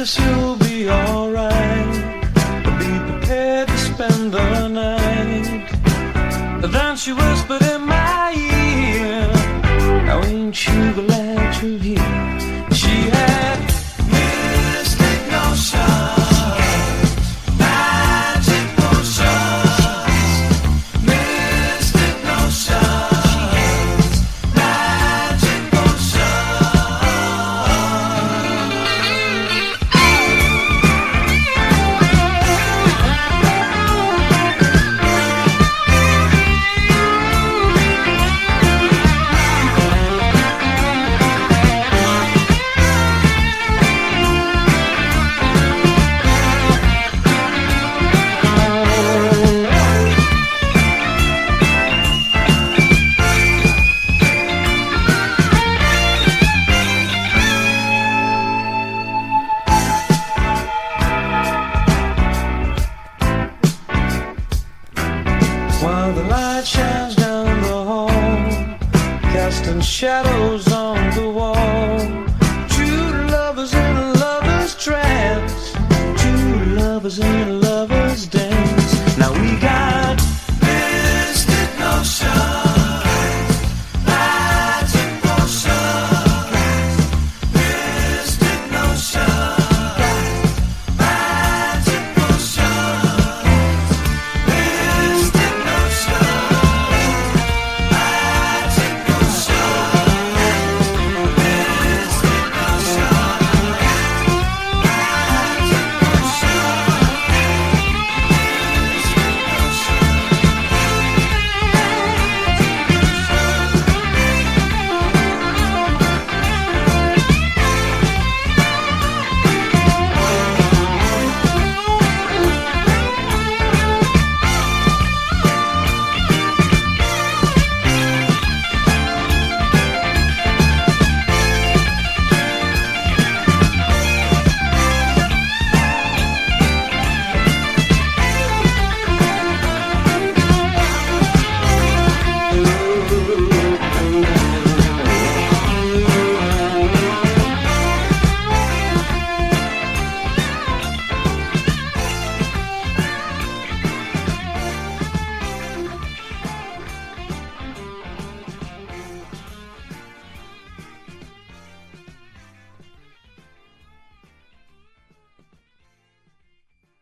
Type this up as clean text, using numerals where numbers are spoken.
promise you'll be alright. Be prepared to spend the night. Then she whispered in my ear, now ain't you glad you're here? She had mystic notions, magic potions, mystic notions, magic while the light shines down the hall, casting shadows on the wall.